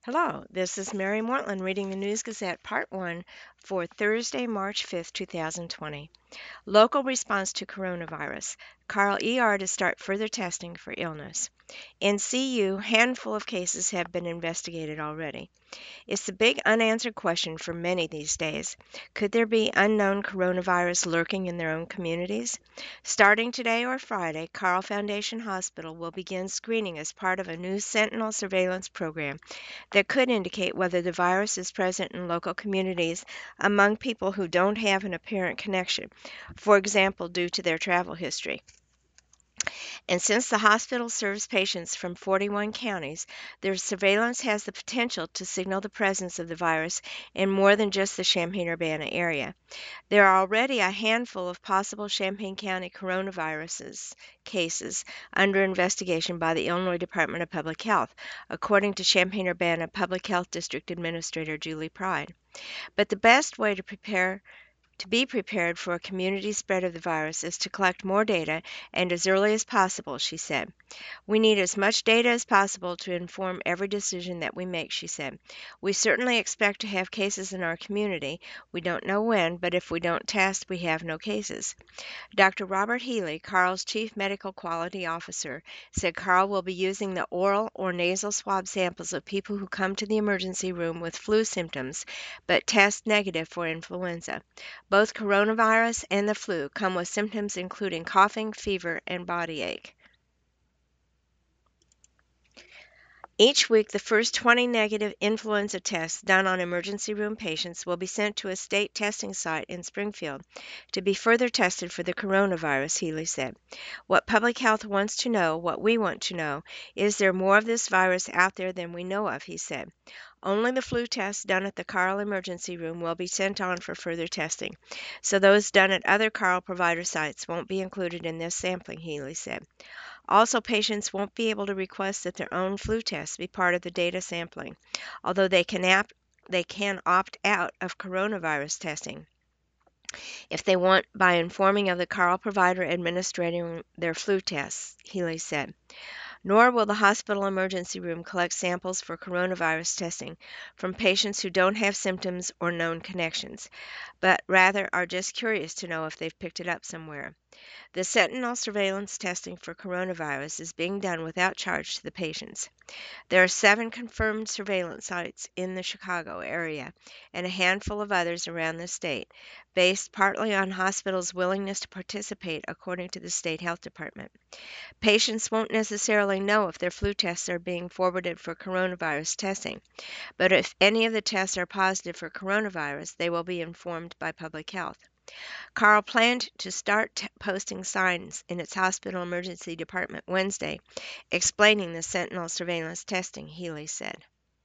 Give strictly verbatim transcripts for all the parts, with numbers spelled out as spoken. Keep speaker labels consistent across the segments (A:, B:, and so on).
A: Hello, this is Mary Mortland reading the News Gazette Part one for Thursday, March fifth, two thousand twenty. Local response to coronavirus. Carl E R to start further testing for illness. In C U, handful of cases have been investigated already. It's the big unanswered question for many these days. Could there be unknown coronavirus lurking in their own communities? Starting today or Friday, Carle Foundation Hospital will begin screening as part of a new Sentinel surveillance program that could indicate whether the virus is present in local communities among people who don't have an apparent connection, for example, due to their travel history. And since the hospital serves patients from forty-one counties, their surveillance has the potential to signal the presence of the virus in more than just the Champaign-Urbana area. There are already a handful of possible Champaign County coronavirus cases under investigation by the Illinois Department of Public Health, according to Champaign-Urbana Public Health District Administrator Julie Pride. But the best way to prepare to be prepared for a community spread of the virus is to collect more data and as early as possible, she said. We need as much data as possible to inform every decision that we make, she said. We certainly expect to have cases in our community. We don't know when, but if we don't test, we have no cases. Doctor Robert Healy, Carle's Chief Medical Quality Officer, said Carle will be using the oral or nasal swab samples of people who come to the emergency room with flu symptoms but test negative for influenza. Both coronavirus and the flu come with symptoms including coughing, fever, and body ache. Each week, the first twenty negative influenza tests done on emergency room patients will be sent to a state testing site in Springfield to be further tested for the coronavirus, Healy said. What public health wants to know, what we want to know, is there more of this virus out there than we know of, he said. Only the flu tests done at the Carle Emergency Room will be sent on for further testing, so those done at other Carle provider sites won't be included in this sampling, Healy said. Also, patients won't be able to request that their own flu tests be part of the data sampling, although they can, ap- they can opt out of coronavirus testing if they want by informing of the Carle provider administering their flu tests, Healy said. Nor will the hospital emergency room collect samples for coronavirus testing from patients who don't have symptoms or known connections, but rather are just curious to know if they've picked it up somewhere. The Sentinel surveillance testing for coronavirus is being done without charge to the patients. There are seven confirmed surveillance sites in the Chicago area and a handful of others around the state, based partly on hospitals' willingness to participate, according to the state health department. Patients won't necessarily know if their flu tests are being forwarded for coronavirus testing, but if any of the tests are positive for coronavirus, they will be informed by public health. Carle planned to start t- posting signs in its hospital emergency department Wednesday explaining the Sentinel surveillance testing, Healy said.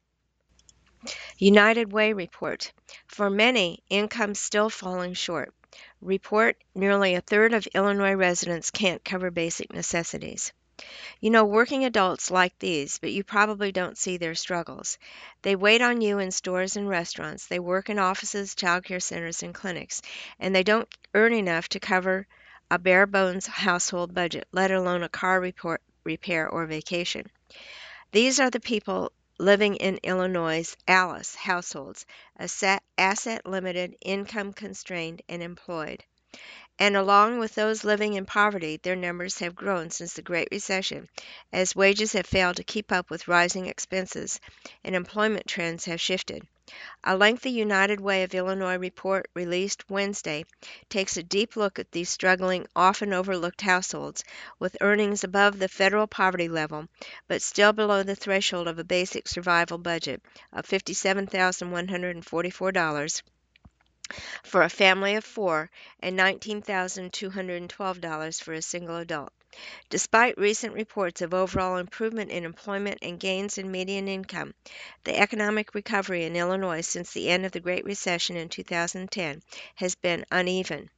A: United Way report. For many, income still falling short. Report nearly a third of Illinois residents can't cover basic necessities. You know, working adults like these, but you probably don't see their struggles. They wait on you in stores and restaurants. They work in offices, childcare centers, and clinics, and they don't earn enough to cover a bare bones household budget, let alone a car report, repair or vacation. These are the people living in Illinois' ALICE households, asset limited, income constrained, and employed. And along with those living in poverty, their numbers have grown since the Great Recession, as wages have failed to keep up with rising expenses and employment trends have shifted. A lengthy United Way of Illinois report released Wednesday takes a deep look at these struggling, often overlooked households with earnings above the federal poverty level, but still below the threshold of a basic survival budget of fifty-seven thousand one hundred forty-four dollars for a family of four and nineteen thousand two hundred twelve dollars for a single adult. Despite recent reports of overall improvement in employment and gains in median income, the economic recovery in Illinois since the end of the Great Recession in two thousand ten has been uneven.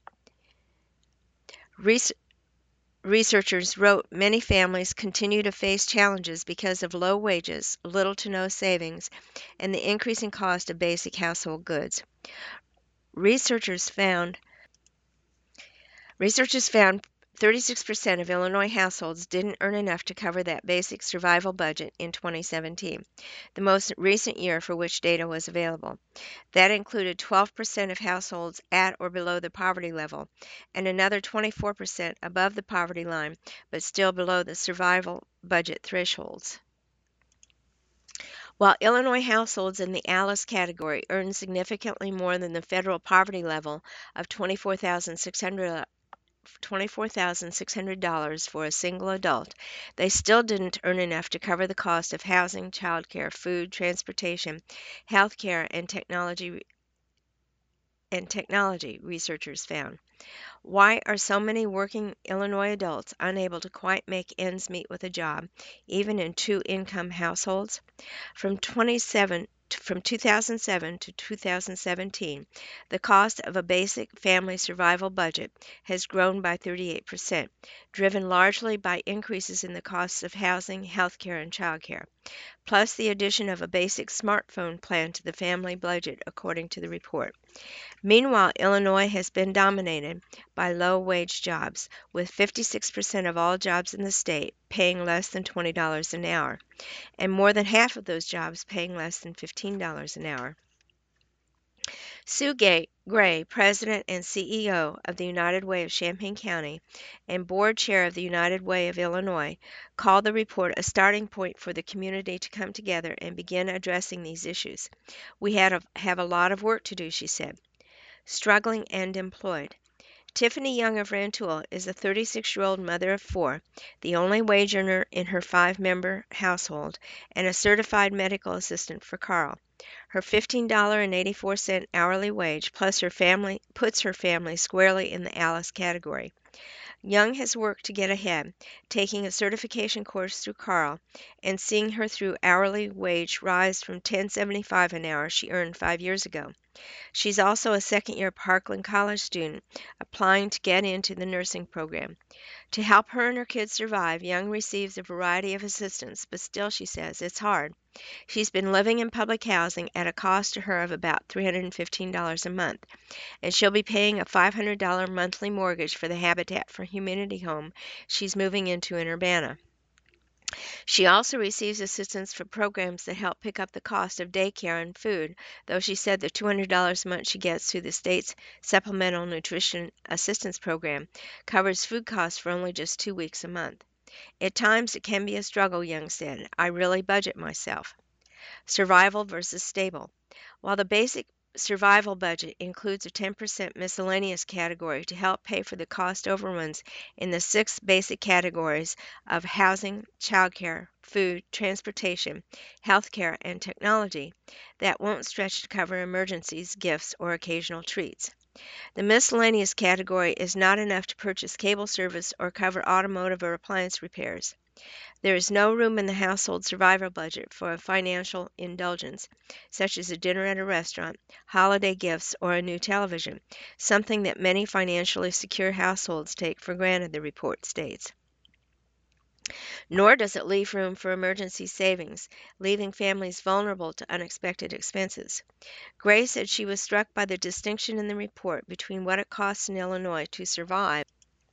A: Res- Researchers wrote many families continue to face challenges because of low wages, little to no savings, and the increasing cost of basic household goods. Researchers found Researchers found thirty-six percent of Illinois households didn't earn enough to cover that basic survival budget in twenty seventeen, the most recent year for which data was available. That included twelve percent of households at or below the poverty level, and another twenty-four percent above the poverty line, but still below the survival budget thresholds. While Illinois households in the ALICE category earn significantly more than the federal poverty level of twenty-four thousand six hundred twenty-four thousand six hundred dollars for a single adult, they still didn't earn enough to cover the cost of housing, childcare, food, transportation, health care, and technology and technology, researchers found. Why are so many working Illinois adults unable to quite make ends meet with a job, even in two-income households? From twenty-seven from two thousand seven to two thousand seventeen, the cost of a basic family survival budget has grown by thirty-eight percent, driven largely by increases in the costs of housing, healthcare, and childcare, plus the addition of a basic smartphone plan to the family budget, according to the report. Meanwhile, Illinois has been dominated by low-wage jobs, with fifty-six percent of all jobs in the state paying less than twenty dollars an hour, and more than half of those jobs paying less than fifteen dollars an hour. Sue Gray, President and C E O of the United Way of Champaign County and Board Chair of the United Way of Illinois, called the report a starting point for the community to come together and begin addressing these issues. We had a, have a lot of work to do, she said. Struggling and employed. Tiffany Young of Rantoul is a thirty-six-year-old mother of four, the only wage earner in her five-member household, and a certified medical assistant for Carl. Her fifteen dollars and eighty-four cents hourly wage plus her family puts her family squarely in the ALICE category. Young has worked to get ahead, taking a certification course through Carl and seeing her through hourly wage rise from ten dollars and seventy-five cents an hour she earned five years ago. She's also a second-year Parkland College student applying to get into the nursing program. To help her and her kids survive, Young receives a variety of assistance, but still, she says, it's hard. She's been living in public housing at a cost to her of about three hundred fifteen dollars a month, and she'll be paying a five hundred dollars monthly mortgage for the Habitat for Humanity home she's moving into in Urbana. She also receives assistance for programs that help pick up the cost of daycare and food, though she said the two hundred dollars a month she gets through the state's Supplemental Nutrition Assistance Program covers food costs for only just two weeks a month. At times it can be a struggle, Young said. I really budget myself. Survival versus stable. While the basic survival budget includes a ten percent miscellaneous category to help pay for the cost overruns in the six basic categories of housing, childcare, food, transportation, healthcare, and technology, that won't stretch to cover emergencies, gifts, or occasional treats. The miscellaneous category is not enough to purchase cable service or cover automotive or appliance repairs. There is no room in the household survival budget for a financial indulgence, such as a dinner at a restaurant, holiday gifts, or a new television, something that many financially secure households take for granted, the report states. Nor does it leave room for emergency savings, leaving families vulnerable to unexpected expenses. Gray said she was struck by the distinction in the report between what it costs in Illinois to survive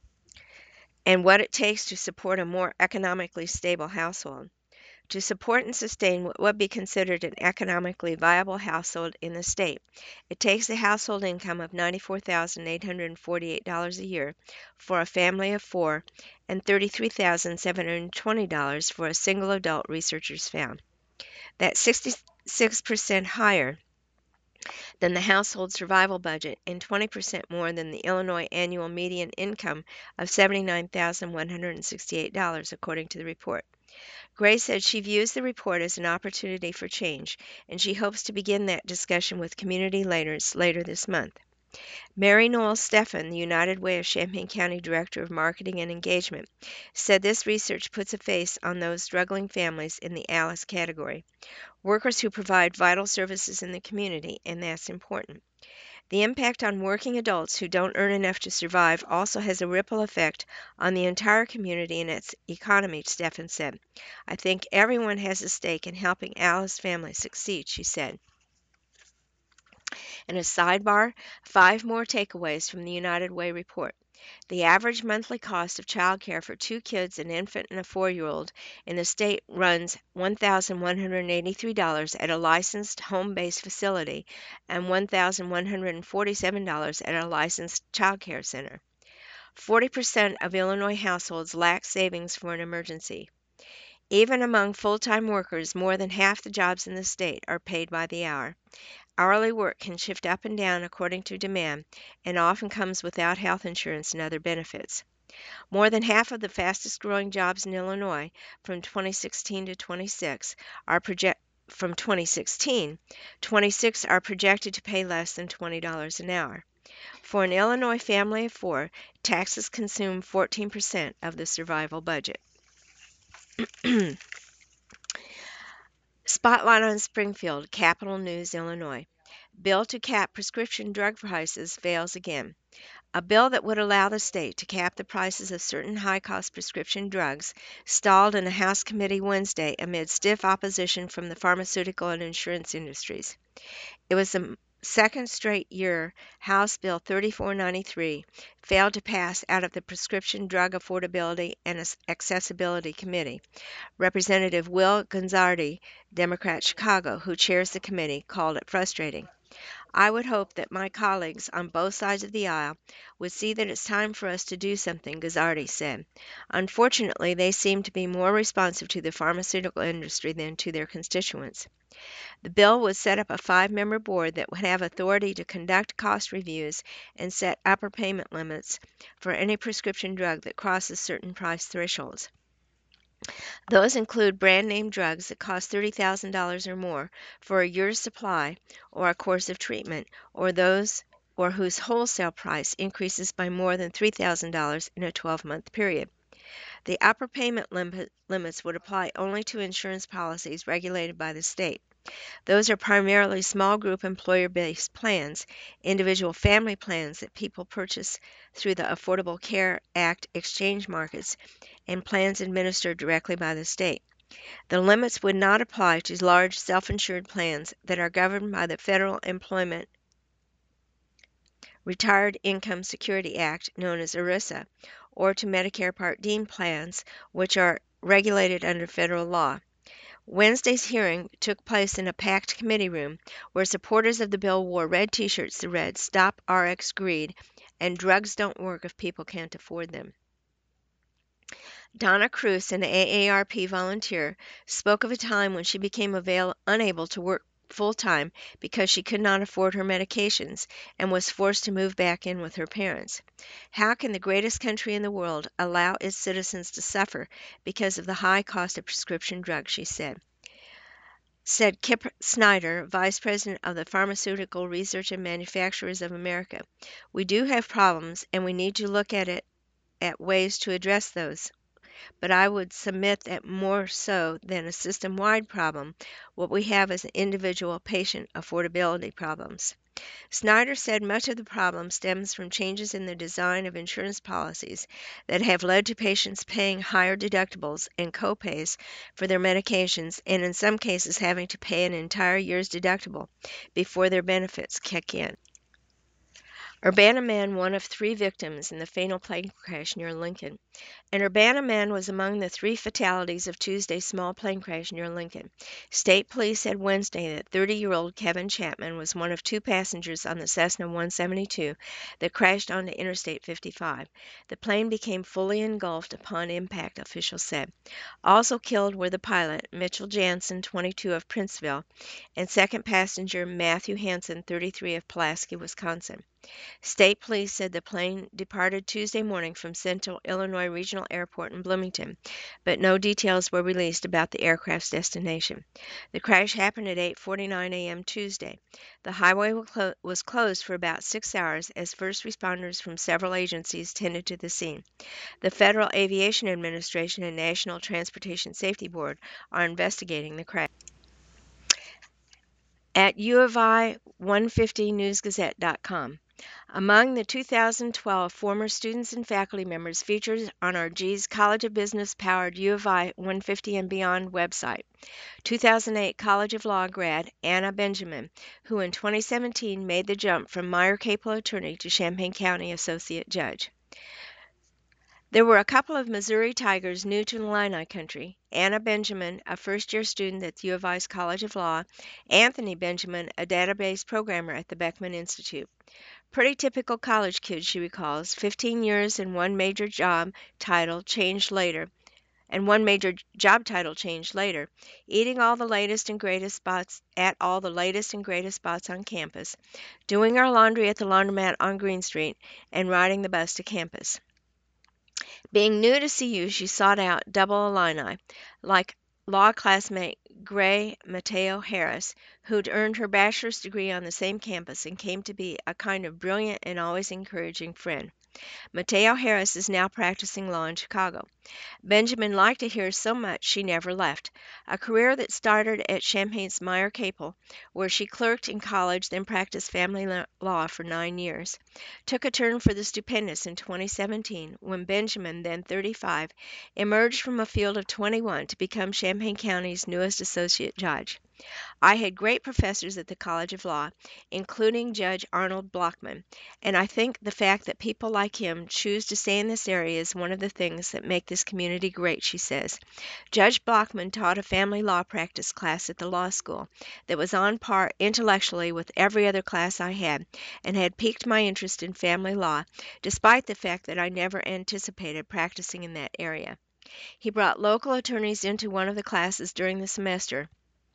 A: and what it takes to support a more economically stable household. To support and sustain what would be considered an economically viable household in the state, it takes a household income of ninety-four thousand eight hundred forty-eight dollars a year for a family of four and thirty-three thousand seven hundred twenty dollars for a single adult, researchers found. That's sixty-six percent higher than the household survival budget and twenty percent more than the Illinois annual median income of seventy-nine thousand one hundred sixty-eight dollars, according to the report. Gray said she views the report as an opportunity for change, and she hopes to begin that discussion with community leaders later this month. Mary Noel Steffen, the United Way of Champaign County Director of Marketing and Engagement, said this research puts a face on those struggling families in the ALICE category, workers who provide vital services in the community, and that's important. The impact on working adults who don't earn enough to survive also has a ripple effect on the entire community and its economy, Steffen said. I think everyone has a stake in helping ALICE families succeed, she said. And a sidebar, five more takeaways from the United Way report. The average monthly cost of childcare for two kids, an infant and a four-year-old, in the state runs one thousand one hundred eighty-three dollars at a licensed home-based facility and one thousand one hundred forty-seven dollars at a licensed childcare center. forty percent of Illinois households lack savings for an emergency. Even among full-time workers, more than half the jobs in the state are paid by the hour. Hourly work can shift up and down according to demand and often comes without health insurance and other benefits. More than half of the fastest-growing jobs in Illinois from twenty sixteen to twenty-six are project from twenty sixteen, twenty-six are projected to pay less than twenty dollars an hour. For an Illinois family of four, taxes consume fourteen percent of the survival budget. Spotlight on Springfield, Capital News, Illinois. Bill to cap prescription drug prices fails again. A bill that would allow the state to cap the prices of certain high-cost prescription drugs stalled in a House committee Wednesday amid stiff opposition from the pharmaceutical and insurance industries. It was the second straight year House Bill thirty-four ninety-three failed to pass out of the Prescription Drug Affordability and Accessibility Committee. Representative Will Guinzardi, Democrat Chicago, who chairs the committee, called it frustrating. I would hope that my colleagues on both sides of the aisle would see that it's time for us to do something, Guinzardi said. Unfortunately, they seem to be more responsive to the pharmaceutical industry than to their constituents. The bill would set up a five-member board that would have authority to conduct cost reviews and set upper payment limits for any prescription drug that crosses certain price thresholds. Those include brand-name drugs that cost thirty thousand dollars or more for a year's supply or a course of treatment, or those or whose wholesale price increases by more than three thousand dollars in a twelve-month period. The upper payment limit, limits would apply only to insurance policies regulated by the state. Those are primarily small group employer-based plans, individual family plans that people purchase through the Affordable Care Act exchange markets, and plans administered directly by the state. The limits would not apply to large self-insured plans that are governed by the Federal Employment Retired Income Security Act, known as ERISA, or to Medicare Part D plans, which are regulated under federal law. Wednesday's hearing took place in a packed committee room where supporters of the bill wore red T-shirts that read "Stop R X Greed" and "Drugs don't work if people can't afford them." Donna Cruz, an A A R P volunteer, spoke of a time when she became avail- unable to work full-time because she could not afford her medications and was forced to move back in with her parents. How can the greatest country in the world allow its citizens to suffer because of the high cost of prescription drugs, she said. Said Kip Snyder, Vice President of the Pharmaceutical Research and Manufacturers of America. We do have problems, and we need to look at it at ways to address those. But I would submit that more so than a system-wide problem, what we have is individual patient affordability problems. Snyder said much of the problem stems from changes in the design of insurance policies that have led to patients paying higher deductibles and co-pays for their medications, and in some cases having to pay an entire year's deductible before their benefits kick in. Urbana man, one of three victims in the fatal plane crash near Lincoln. An Urbana man was among the three fatalities of Tuesday's small plane crash near Lincoln. State police said Wednesday that thirty-year-old Kevin Chapman was one of two passengers on the Cessna one seventy-two that crashed onto Interstate fifty-five. The plane became fully engulfed upon impact, officials said. Also killed were the pilot, Mitchell Jansen, twenty-two, of Princeville, and second passenger Matthew Hansen, thirty-three, of Pulaski, Wisconsin. State police said the plane departed Tuesday morning from Central Illinois Regional Airport in Bloomington, but no details were released about the aircraft's destination. The crash happened at eight forty-nine a m Tuesday. The highway was closed for about six hours as first responders from several agencies tended to the scene. The Federal Aviation Administration and National Transportation Safety Board are investigating the crash. At U of I one fifty news gazette dot com. Among the two thousand twelve former students and faculty members featured on our G E S College of Business powered U of I one fifty and Beyond website, two thousand eight College of Law grad Anna Benjamin, who in twenty seventeen made the jump from Meyer Capel attorney to Champaign County associate judge. There were a couple of Missouri Tigers new to the Illini country: Anna Benjamin, a first-year student at U of I's College of Law; Anthony Benjamin, a database programmer at the Beckman Institute. Pretty typical college kid, she recalls. Fifteen years and one major job title changed later, and one major job title changed later. Eating all the latest and greatest spots at all the latest and greatest spots on campus, doing our laundry at the laundromat on Green Street, and riding the bus to campus. Being new to C U, she sought out double Illini, like law classmate Gray Mateo Harris, who'd earned her bachelor's degree on the same campus and came to be a kind of brilliant and always encouraging friend. Mateo Harris is now practicing law in Chicago. Benjamin liked to hear so much she never left, a career that started at Champaign's Meyer Capel, where she clerked in college, then practiced family law for nine years. Took a turn for the stupendous in twenty seventeen, when Benjamin, then thirty-five, emerged from a field of twenty-one to become Champaign County's newest associate judge. I had great professors at the College of Law, including Judge Arnold Blockman, and I think the fact that people like him choose to stay in this area is one of the things that make this community great, she says. Judge Blockman taught a family law practice class at the law school that was on par intellectually with every other class I had, and had piqued my interest in family law, despite the fact that I never anticipated practicing in that area. He brought local attorneys into one of the classes during the semester,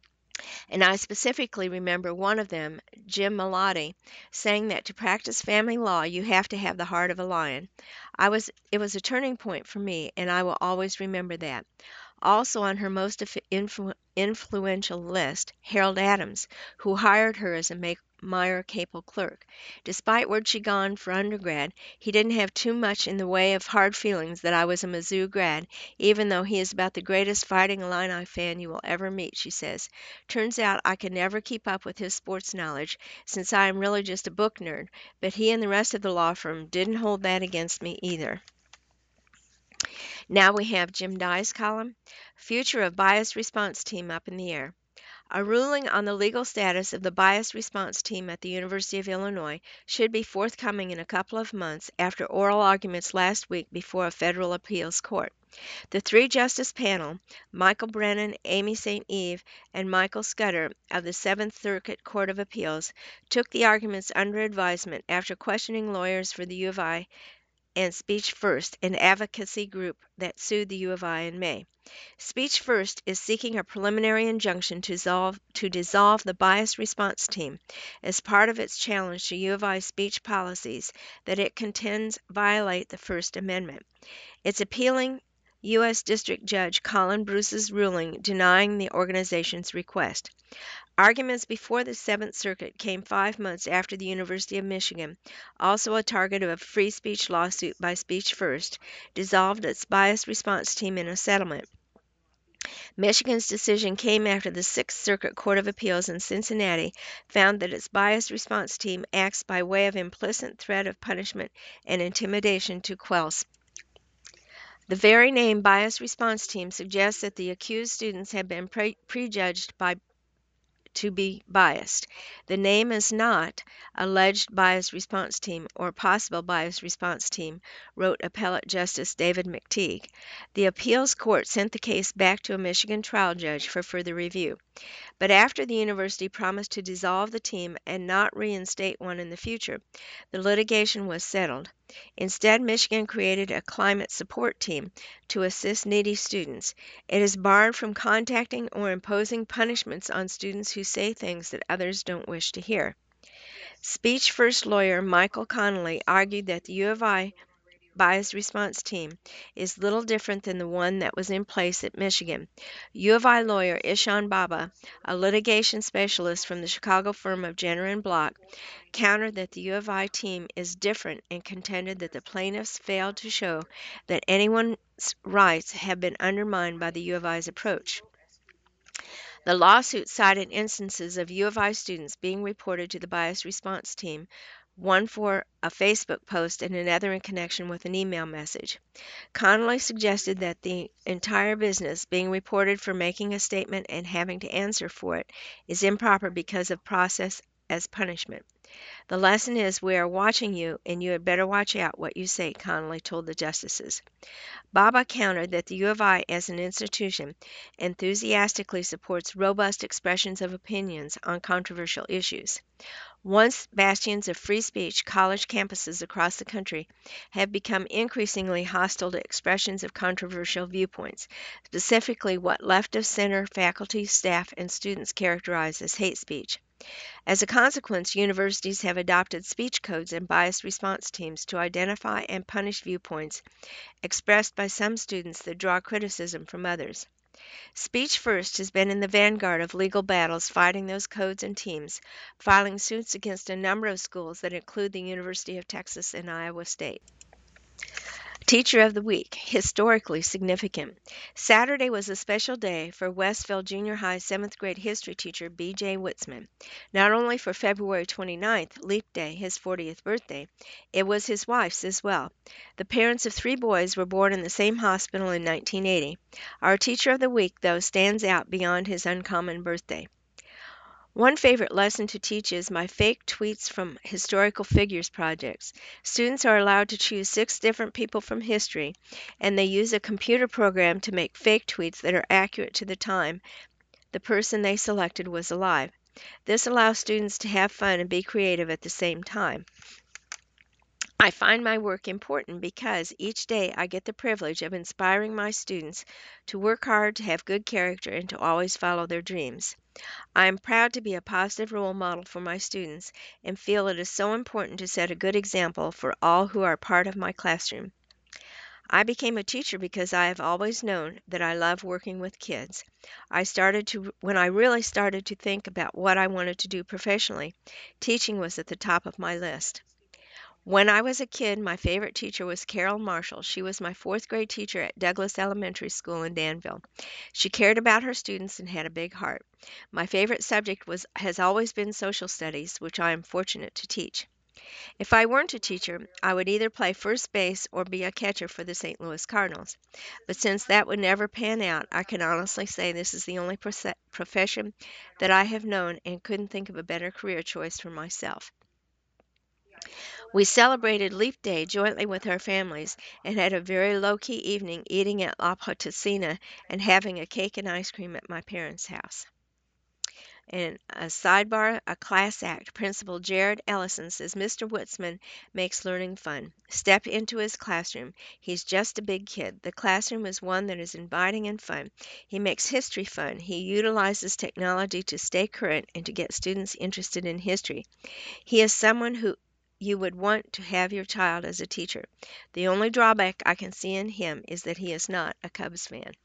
A: and I specifically remember one of them, Jim Melotti, saying that to practice family law you have to have the heart of a lion. I was it was a turning point for me, and I will always remember that. Also on her most influ- influential list, Harold Adams, who hired her as a Meyer Capel clerk. Despite where'd she gone for undergrad, he didn't have too much in the way of hard feelings that I was a Mizzou grad, even though he is about the greatest Fighting Illini fan you will ever meet, she says. Turns out I can never keep up with his sports knowledge, since I am really just a book nerd, but he and the rest of the law firm didn't hold that against me either. Now we have Jim Dye's column, Future of Bias Response Team Up in the Air. A ruling on the legal status of the bias response team at the University of Illinois should be forthcoming in a couple of months after oral arguments last week before a federal appeals court. The three-justice panel, Michael Brennan, Amy Saint Eve, and Michael Scudder of the Seventh Circuit Court of Appeals, took the arguments under advisement after questioning lawyers for the U of I and Speech First, an advocacy group that sued the U of I in May. Speech First is seeking a preliminary injunction to dissolve, to dissolve the bias response team as part of its challenge to U of I speech policies that it contends violate the First Amendment. It's appealing U S District Judge Colin Bruce's ruling denying the organization's request. Arguments before the Seventh Circuit came five months after the University of Michigan, also a target of a free speech lawsuit by Speech First, dissolved its bias response team in a settlement. Michigan's decision came after the Sixth Circuit Court of Appeals in Cincinnati found that its bias response team acts by way of implicit threat of punishment and intimidation to quell. The very name bias response team suggests that the accused students have been pre- prejudged by to be biased. The name is not alleged bias response team or possible bias response team, wrote Appellate Justice David McTeague. The appeals court sent the case back to a Michigan trial judge for further review. But after the university promised to dissolve the team and not reinstate one in the future, the litigation was settled. Instead, Michigan created a climate support team to assist needy students. It is barred from contacting or imposing punishments on students who say things that others don't wish to hear. Speech First lawyer Michael Connolly argued that the U of I bias response team is little different than the one that was in place at Michigan. U of I lawyer Ishan Baba, a litigation specialist from the Chicago firm of Jenner and Block, countered that the U of I team is different and contended that the plaintiffs failed to show that anyone's rights have been undermined by the U of I's approach. The lawsuit cited instances of U of I students being reported to the bias response team, one for a Facebook post and another in connection with an email message. Connolly suggested that the entire business, being reported for making a statement and having to answer for it, is improper because of process as punishment. The lesson is we are watching you, and you had better watch out what you say, Connolly told the justices. Baba countered that the U of I, as an institution, enthusiastically supports robust expressions of opinions on controversial issues. Once bastions of free speech, college campuses across the country have become increasingly hostile to expressions of controversial viewpoints, specifically what left of center faculty, staff, and students characterize as hate speech. As a consequence, universities have adopted speech codes and biased response teams to identify and punish viewpoints expressed by some students that draw criticism from others. Speech First has been in the vanguard of legal battles fighting those codes and teams, filing suits against a number of schools that include the University of Texas and Iowa State. Teacher of the Week, historically significant. Saturday was a special day for Westville Junior High seventh grade history teacher B J Witzman. Not only for February twenty-ninth, Leap Day, his fortieth birthday, it was his wife's as well. The parents of three boys were born in the same hospital in nineteen eighty. Our Teacher of the Week, though, stands out beyond his uncommon birthday. One favorite lesson to teach is my fake tweets from historical figures projects. Students are allowed to choose six different people from history, and they use a computer program to make fake tweets that are accurate to the time the person they selected was alive. This allows students to have fun and be creative at the same time. I find my work important because each day I get the privilege of inspiring my students to work hard, to have good character, and to always follow their dreams. I am proud to be a positive role model for my students and feel it is so important to set a good example for all who are part of my classroom. I became a teacher because I have always known that I love working with kids. I started to when I really started to think about what I wanted to do professionally, teaching was at the top of my list. When I was a kid, my favorite teacher was Carol Marshall. She was my fourth grade teacher at Douglas Elementary School in Danville. She cared about her students and had a big heart. My favorite subject was has always been social studies, which I am fortunate to teach. If I weren't a teacher, I would either play first base or be a catcher for the Saint Louis Cardinals. But since that would never pan out, I can honestly say this is the only proce- profession that I have known and couldn't think of a better career choice for myself. We celebrated Leap Day jointly with our families and had a very low-key evening eating at La Potosina and having a cake and ice cream at my parents' house. And a sidebar, a class act. Principal Jared Ellison says Mister Witzman makes learning fun. Step into his classroom. He's just a big kid. The classroom is one that is inviting and fun. He makes history fun. He utilizes technology to stay current and to get students interested in history. He is someone who you would want to have your child as a teacher. The only drawback I can see in him is that he is not a Cubs fan.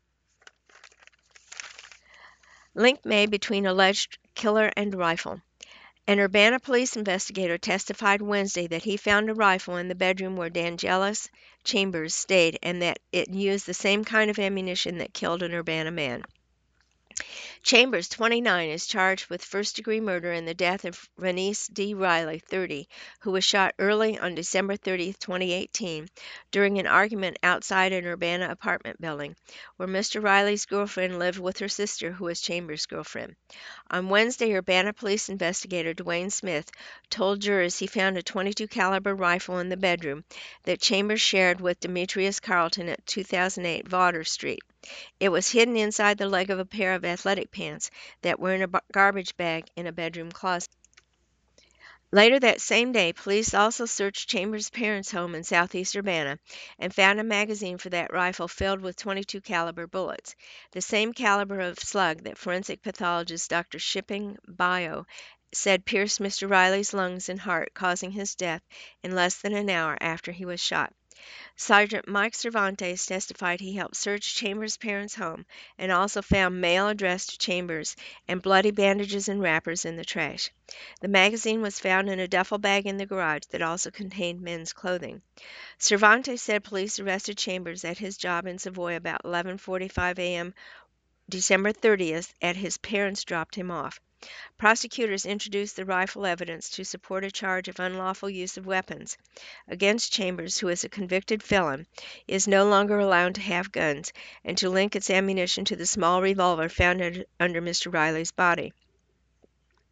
A: Link made between alleged killer and rifle. An Urbana police investigator testified Wednesday that he found a rifle in the bedroom where Dangelis Chambers stayed and that it used the same kind of ammunition that killed an Urbana man. Chambers, twenty-nine, is charged with first-degree murder in the death of Renice D. Riley, thirty, who was shot early on December thirtieth, twenty eighteen, during an argument outside an Urbana apartment building, where Mister Riley's girlfriend lived with her sister, who was Chambers' girlfriend. On Wednesday, Urbana police investigator Dwayne Smith told jurors he found a twenty-two caliber rifle in the bedroom that Chambers shared with Demetrius Carlton at two thousand eight Vawter Street. It was hidden inside the leg of a pair of athletic pants that were in a garbage bag in a bedroom closet. Later that same day, police also searched Chambers' parents' home in southeast Urbana and found a magazine for that rifle filled with twenty-two caliber bullets, the same caliber of slug that forensic pathologist Doctor Shipping Bio said pierced Mister Riley's lungs and heart, causing his death in less than an hour after he was shot. Sergeant Mike Cervantes testified he helped search Chambers' parents' home and also found mail addressed to Chambers and bloody bandages and wrappers in the trash. The magazine was found in a duffel bag in the garage that also contained men's clothing. Cervantes said police arrested Chambers at his job in Savoy about eleven forty-five a m December thirtieth, and his parents dropped him off. Prosecutors introduced the rifle evidence to support a charge of unlawful use of weapons against Chambers, who is a convicted felon, is no longer allowed to have guns, and to link its ammunition to the small revolver found under Mister Riley's body.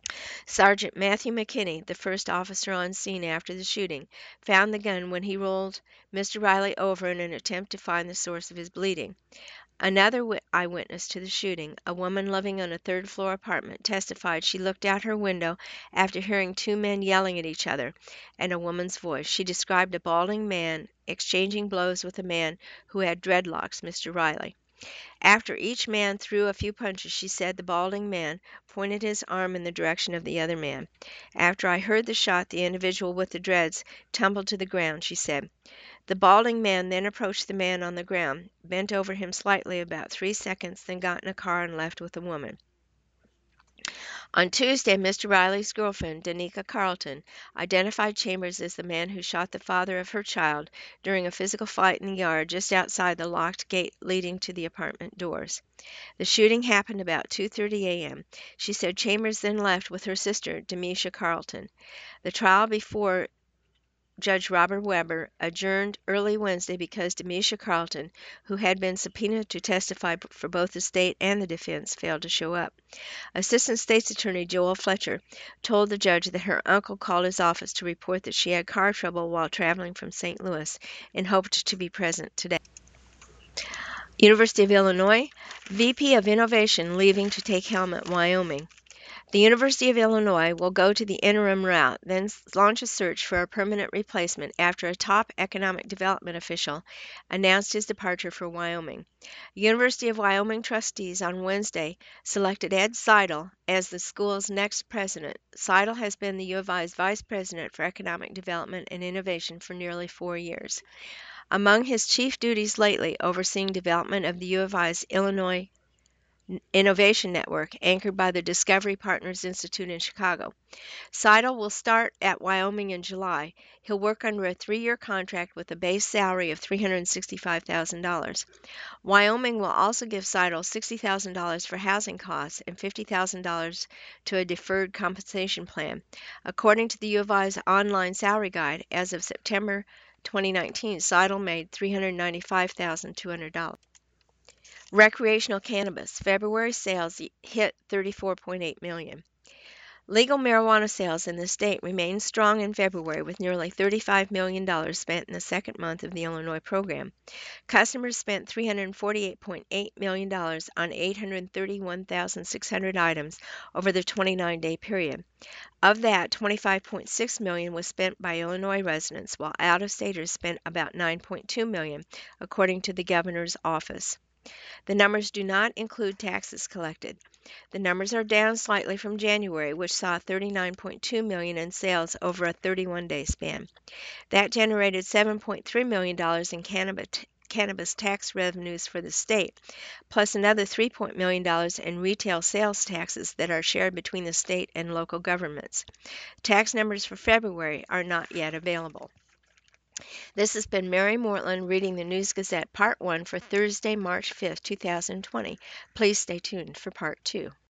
A: Sergeant Matthew McKinney, the first officer on scene after the shooting, found the gun when he rolled Mister Riley over in an attempt to find the source of his bleeding. Another wi- eyewitness to the shooting, a woman living in a third floor apartment, testified she looked out her window after hearing two men yelling at each other and a woman's voice. She described a balding man exchanging blows with a man who had dreadlocks, Mister Riley. After each man threw a few punches, she said the balding man pointed his arm in the direction of the other man. After I heard the shot, the individual with the dreads tumbled to the ground, she said. The balding man then approached the man on the ground, bent over him slightly about three seconds, then got in a car and left with the woman. On Tuesday, Mister Riley's girlfriend, Danica Carlton, identified Chambers as the man who shot the father of her child during a physical fight in the yard just outside the locked gate leading to the apartment doors. The shooting happened about two thirty a m She said Chambers then left with her sister, Demisha Carlton. The trial before Judge Robert Weber adjourned early Wednesday because Demisha Carlton, who had been subpoenaed to testify for both the state and the defense, failed to show up. Assistant State's Attorney Joel Fletcher told the judge that her uncle called his office to report that she had car trouble while traveling from Saint Louis and hoped to be present today. University of Illinois, V P of Innovation leaving to take helm at Wyoming. The University of Illinois will go to the interim route, then launch a search for a permanent replacement after a top economic development official announced his departure for Wyoming. University of Wyoming trustees on Wednesday selected Ed Seidel as the school's next president. Seidel has been the U of I's vice president for economic development and innovation for nearly four years. Among his chief duties lately, overseeing development of the U of I's Illinois Innovation Network, anchored by the Discovery Partners Institute in Chicago. Seidel will start at Wyoming in July. He'll work under a three-year contract with a base salary of three hundred sixty-five thousand dollars. Wyoming will also give Seidel sixty thousand dollars for housing costs and fifty thousand dollars to a deferred compensation plan. According to the U of I's online salary guide, as of September twenty nineteen, Seidel made three hundred ninety-five thousand two hundred dollars. Recreational cannabis. February sales hit thirty-four point eight million dollars. Legal marijuana sales in the state remained strong in February with nearly thirty-five million dollars spent in the second month of the Illinois program. Customers spent three hundred forty-eight point eight million dollars on eight hundred thirty-one thousand six hundred items over the twenty-nine day period. Of that, twenty-five point six million dollars was spent by Illinois residents, while out-of-staters spent about nine point two million dollars, according to the governor's office. The numbers do not include taxes collected. The numbers are down slightly from January, which saw thirty-nine point two million dollars in sales over a thirty-one day span. That generated seven point three million dollars in cannabis, cannabis tax revenues for the state, plus another three million dollars in retail sales taxes that are shared between the state and local governments. Tax numbers for February are not yet available. This has been Mary Mortland reading the News Gazette Part one for Thursday, March fifth, two thousand twenty. Please stay tuned for Part two.